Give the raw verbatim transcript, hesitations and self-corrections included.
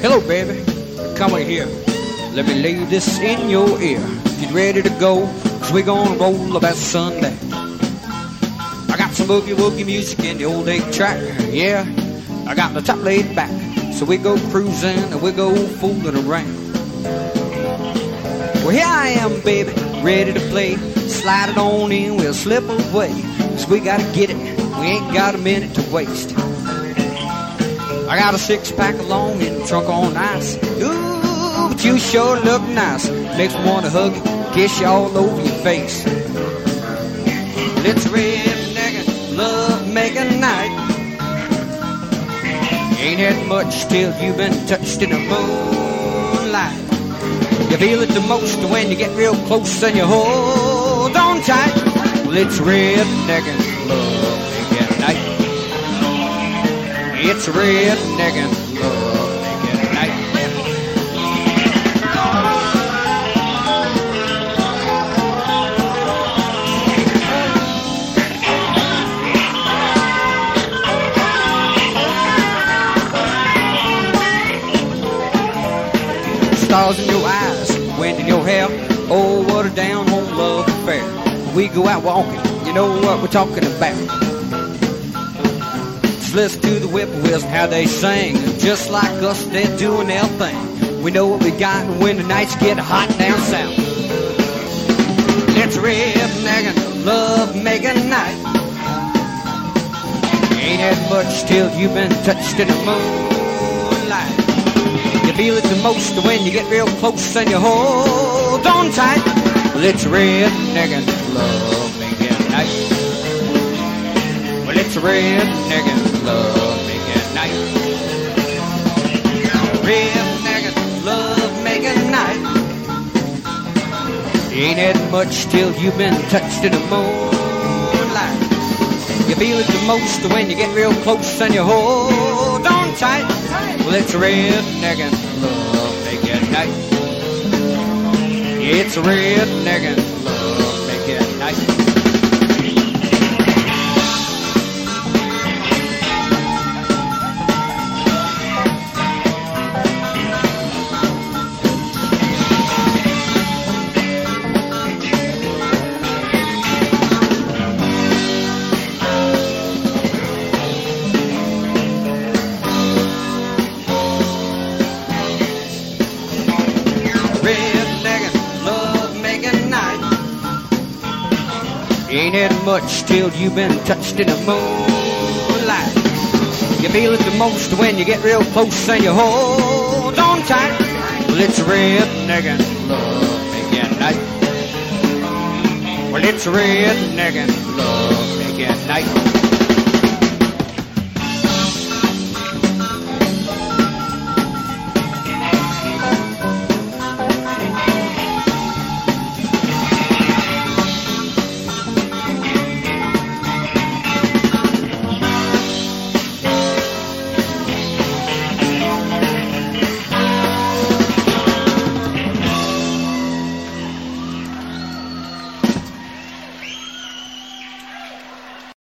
Hello, baby. Come right here. Let me lay this in your ear. Get ready to go, cause we gonna roll about Sunday. I got some boogie woogie music in the old eight track. Yeah, I got the top laid back. So we go cruising and we go fooling around. Well, here I am, baby, ready to play. Slide it on in, we'll slip away. Cause we gotta get it, we ain't got a minute to waste. I got a six-pack along in the trunk on ice. Ooh, but you sure look nice. Makes me wanna hug you, kiss you all over your face. It's redneckin', love-making night. Ain't had much till you've been touched in the moonlight. You feel it the most when you get real close and you hold on tight. Well, it's redneckin', love-making night. It's redneckin', love-making night. Stars in your eyes, wind in your hair. Oh, what a down-home love affair. We go out walking, you know what we're talking about. Listen to the whippoorwills and how they sing. Just like us, they're doing their thing. We know what we got when the nights get hot down south. It's redneckin', love-making night. Ain't had much till you've been touched in the moonlight. You feel it the most when you get real close and you hold on tight. Well, it's redneckin', love-making night. Well, it's redneckin', love-making night. Redneckin', love-making night. You ain't had much till you've been touched in the moonlight. You feel it the most when you get real close and you hold on tight. Well, it's redneckin', love-making night. It's redneckin', love-making night. Ain't had much till you've been touched in the moonlight. You feel it the most when you get real close and you hold on tight. Well, it's redneckin', love-making night. Well, it's redneckin', love-making night.